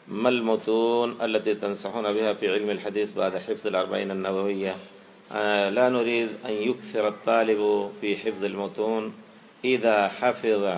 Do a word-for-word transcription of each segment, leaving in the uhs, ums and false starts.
ما المتون التي تنصحون بها في علم الحديث بعد حفظ الأربعين النووية؟ آه لا نريد أن يكثر الطالب في حفظ المتون. إذا حفظ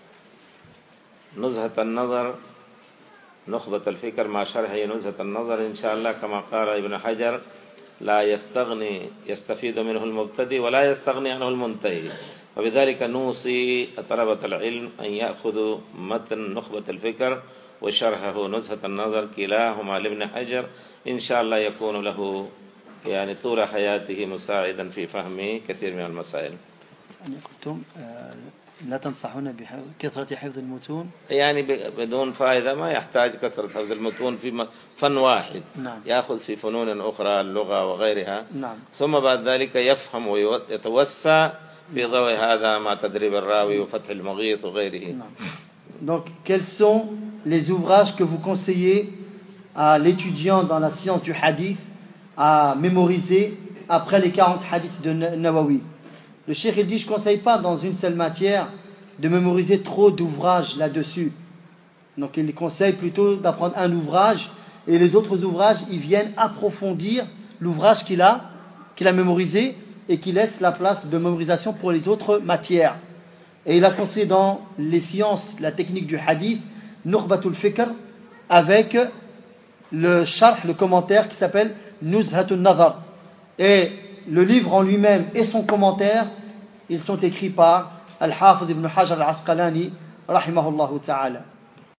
نزهة النظر نخبة الفكر مع شرح نزهة النظر إن شاء الله كما قال ابن حجر لا يستغني يستفيد منه المبتدئ ولا يستغني عنه المنتهي. وبذلك نوصي طلبة العلم أن يأخذوا متن نخبة الفكر وشرحه نزهة النظر كلاهما لابن حجر، إن شاء الله يكون له يعني طول حياته مساعدا في فهم كثير من المسائل. قلتم لا تنصحون بكثرة حفظ المتون؟ يعني بدون فائدة، ما يحتاج كثرة حفظ المتون في فن واحد. نعم. يأخذ في فنون أخرى اللغة وغيرها. نعم. ثم بعد ذلك يفهم ويتوسع في ضوء هذا مع تدريب الراوي وفتح المغيث وغيره. نعم. Donc quels sont les ouvrages que vous conseillez à l'étudiant dans la science du hadith à mémoriser après les quarante hadiths de Nawawi? Le cheikh il dit, je ne conseille pas dans une seule matière de mémoriser trop d'ouvrages là-dessus. Donc il conseille plutôt d'apprendre un ouvrage et les autres ouvrages, ils viennent approfondir l'ouvrage qu'il a, qu'il a mémorisé et qui laisse la place de mémorisation pour les autres matières. Et il a conseillé dans les sciences, la technique du hadith, Nukhbatul Fikr, avec le sharh, le commentaire qui s'appelle Nuzhatun Nazar. Et le livre en lui-même et son commentaire, ils sont écrits par Al-Hafidh ibn Hajar al-Asqalani, rahimahullah ta'ala.